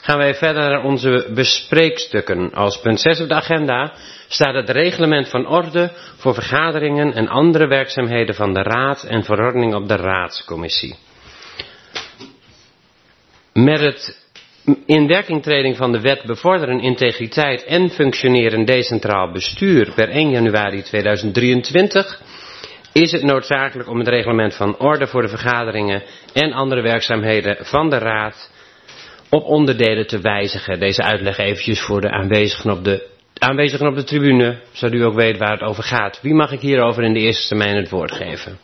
Gaan wij verder naar onze bespreekstukken. Als punt 6 op de agenda staat het reglement van orde voor vergaderingen en andere werkzaamheden van de Raad en verordening op de Raadscommissie. Met het inwerkingtreding van de wet bevorderen integriteit en functioneren decentraal bestuur per 1 januari 2023 is het noodzakelijk om het reglement van orde voor de vergaderingen en andere werkzaamheden van de Raad op onderdelen te wijzigen. Deze uitleg eventjes voor de aanwezigen op de tribune, zodat u ook weet waar het over gaat. Wie mag ik hierover in de eerste termijn het woord geven?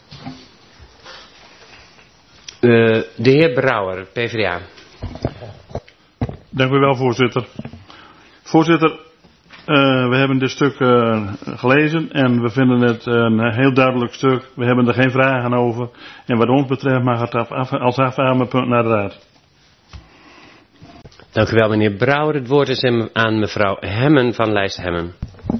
De heer Brouwer, PvdA. Dank u wel, voorzitter. Voorzitter, we hebben dit stuk gelezen en we vinden het een heel duidelijk stuk. We hebben er geen vragen over. En wat ons betreft mag het als afhamepunt naar de Raad. Dank u wel, meneer Brouwer. Het woord is aan mevrouw Hemmen van lijst Hemmen.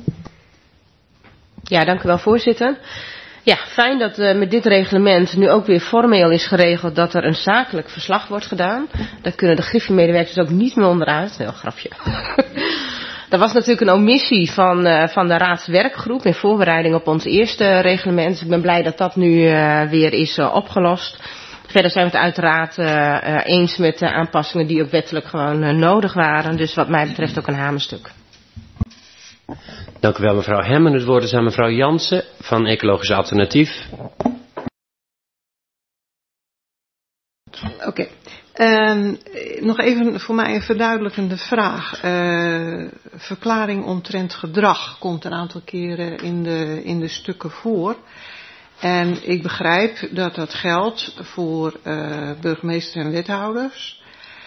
Ja, dank u wel, voorzitter. Ja, fijn dat met dit reglement nu ook weer formeel is geregeld dat er een zakelijk verslag wordt gedaan. Daar kunnen de Griffie-medewerkers ook niet meer onderuit. Heel grapje. Dat was natuurlijk een omissie van de raadswerkgroep in voorbereiding op ons eerste reglement. Dus ik ben blij dat dat nu weer is opgelost. Verder zijn we het uiteraard eens met de aanpassingen die ook wettelijk gewoon nodig waren. Dus wat mij betreft ook een hamerstuk. Dank u wel, mevrouw Hemmen. Het woord is aan mevrouw Jansen van Ecologisch Alternatief. Oké. Nog even voor mij een verduidelijkende vraag. Verklaring omtrent gedrag komt een aantal keren in de stukken voor. En ik begrijp dat dat geldt voor burgemeester en wethouders.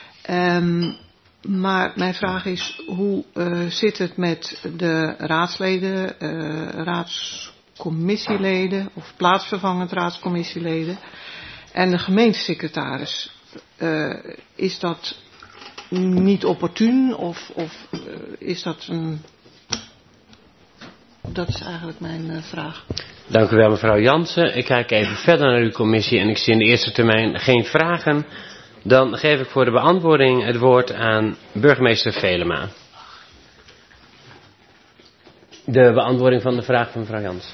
Maar mijn vraag is, hoe zit het met de raadsleden, raadscommissieleden of plaatsvervangend raadscommissieleden en de gemeentesecretaris? Is dat niet opportun of is dat een... Dat is eigenlijk mijn vraag. Dank u wel, mevrouw Jansen. Ik kijk even verder naar uw commissie en ik zie in de eerste termijn geen vragen. Dan geef ik voor de beantwoording het woord aan burgemeester Velema. De beantwoording van de vraag van mevrouw Jansen.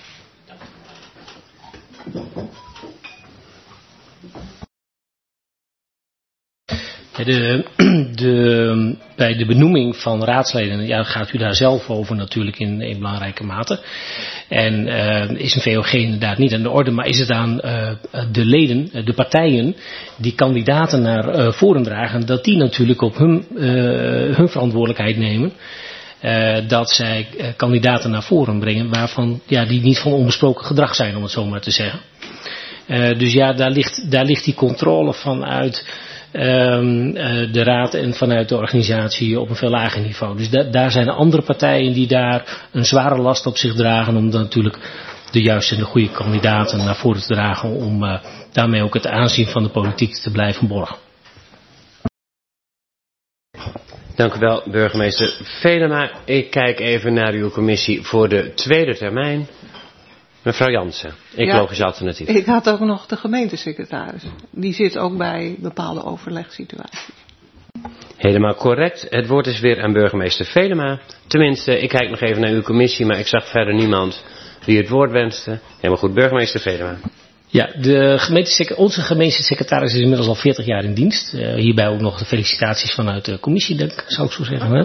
Bij de benoeming van raadsleden gaat u daar zelf over natuurlijk in belangrijke mate. En is een VOG inderdaad niet aan de orde, maar is het aan de leden, de partijen die kandidaten naar voren dragen, dat die natuurlijk op hun verantwoordelijkheid nemen. Dat zij kandidaten naar voren brengen waarvan die niet van onbesproken gedrag zijn, om het zo maar te zeggen. Dus ja, daar ligt die controle vanuit de raad en vanuit de organisatie op een veel lager niveau. Dus daar zijn andere partijen die daar een zware last op zich dragen om dan natuurlijk de juiste en de goede kandidaten naar voren te dragen om daarmee ook het aanzien van de politiek te blijven borgen. Dank u wel, burgemeester Velema. Ik kijk even naar uw commissie voor de tweede termijn. Mevrouw Jansen, Ecologisch Alternatief. Ik had ook nog de gemeentesecretaris. Die zit ook bij bepaalde overlegssituaties. Helemaal correct. Het woord is weer aan burgemeester Velema. Tenminste, ik kijk nog even naar uw commissie, maar ik zag verder niemand die het woord wenste. Helemaal goed, burgemeester Velema. Ja, onze gemeentesecretaris is inmiddels al 40 jaar in dienst. Hierbij ook nog de felicitaties vanuit de commissie, zou ik zo zeggen.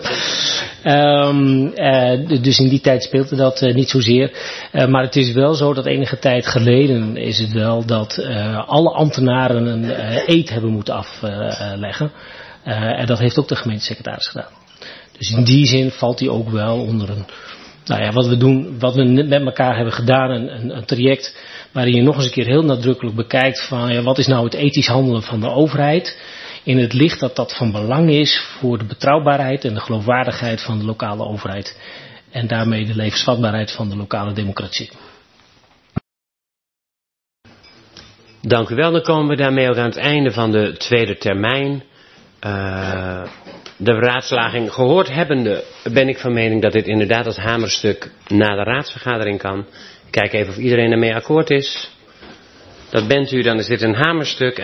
Dus in die tijd speelde dat niet zozeer. Maar het is wel zo dat enige tijd geleden is het wel dat alle ambtenaren een eed hebben moeten afleggen. En dat heeft ook de gemeentesecretaris gedaan. Dus in die zin valt hij ook wel onder een... wat we met elkaar hebben gedaan, een traject waarin je nog eens een keer heel nadrukkelijk bekijkt van wat is nou het ethisch handelen van de overheid in het licht dat van belang is voor de betrouwbaarheid en de geloofwaardigheid van de lokale overheid en daarmee de levensvatbaarheid van de lokale democratie. Dank u wel, dan komen we daarmee ook aan het einde van de tweede termijn. De raadslaging gehoord hebbende ben ik van mening dat dit inderdaad als hamerstuk na de raadsvergadering kan. Ik kijk even of iedereen ermee akkoord is. Dat bent u, dan is dit een hamerstuk.